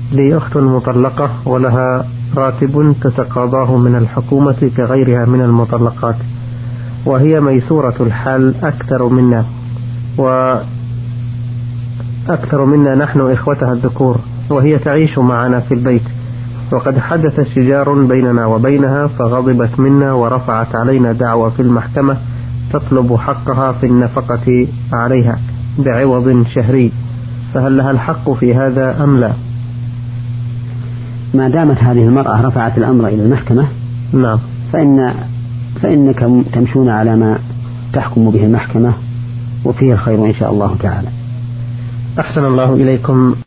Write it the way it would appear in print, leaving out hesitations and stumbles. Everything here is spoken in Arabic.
لي أخت مطلقة ولها راتب تتقاضاه من الحكومة كغيرها من المطلقات، وهي ميسورة الحال أكثر منا نحن إخوتها الذكور، وهي تعيش معنا في البيت، وقد حدث شجار بيننا وبينها فغضبت منا ورفعت علينا دعوى في المحكمة تطلب حقها في النفقة عليها بعوض شهري، فهل لها الحق في هذا أم لا؟ ما دامت هذه المرأة رفعت الأمر إلى المحكمة نعم فإنكم تمشون على ما تحكم به المحكمة، وفيه الخير إن شاء الله تعالى. أحسن الله إليكم.